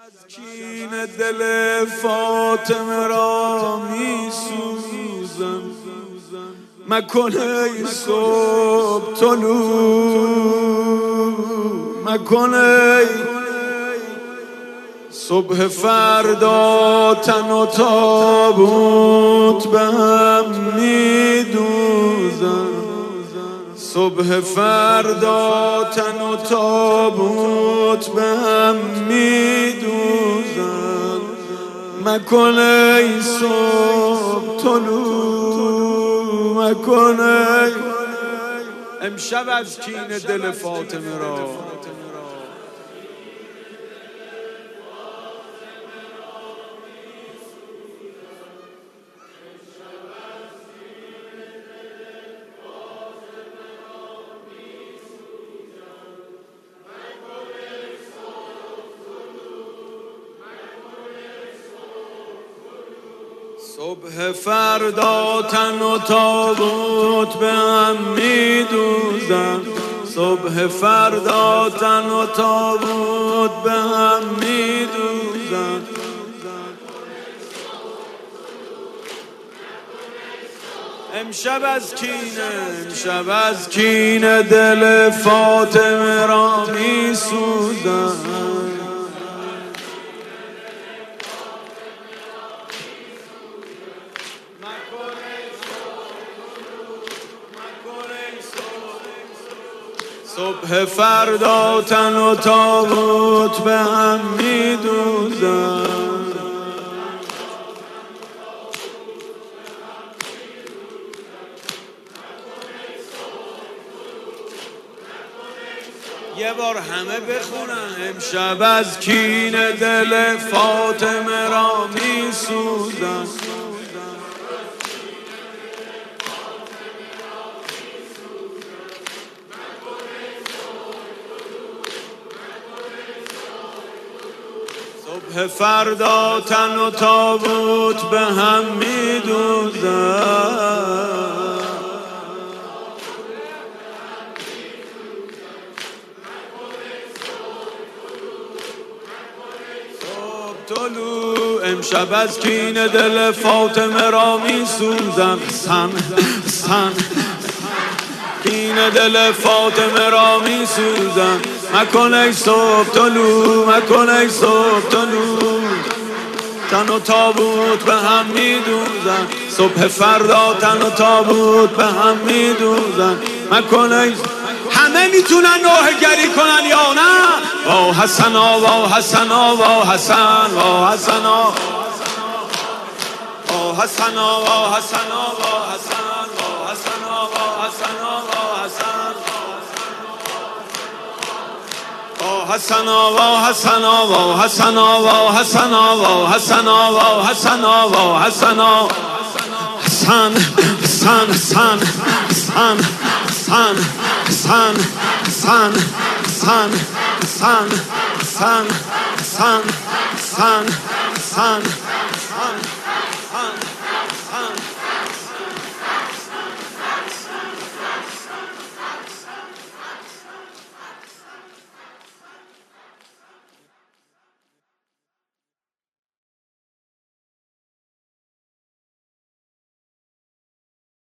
کین دل فاطمه را می سوزم مکن ای صبح طلوع مکن ای صبح فردا تن و تابوت به هم می دوزن صبح فردا تن و تابوت به هم می دوزن مکن ای صبح طلوع مکن ای امشب از کین دل فاطمه را صبح فردا تن و تابوت به هم می دوزن صبح فردا تن و تابوت به هم می دوزن امشب از کین دل فاطمه را می سوزن صبح فردا تن و تابوت به هم می دوزن یه بار همه بخونن امشب از کین دل فاطمه را می سوزن صبح فردا تن و تابوت به هم می دوزن طلوع امشب از کین دل فاطمه را می سوزم کین دل فاطمه را می سوزم مکن ای صبح طلوع مکن ای صبح طلوع تن و تابوت به هم می دوزن صبح فردا تن و تابوت به هم می دوزن مکن ای همه میتونن نوحه‌گری کنن یا نه وا حسنا وا حسنا وا حسن وا حسنا وا حسنا وا حسنا وا حسن وا حسنا وا حسنا وا حسن وا حسنا وا حسنا وا حسنا وا حسنا وا حسنا وا حسنا وا حسنا حسن حسن حسن حسن حسن حسن حسن حسن حسن حسن حسن حسن حسن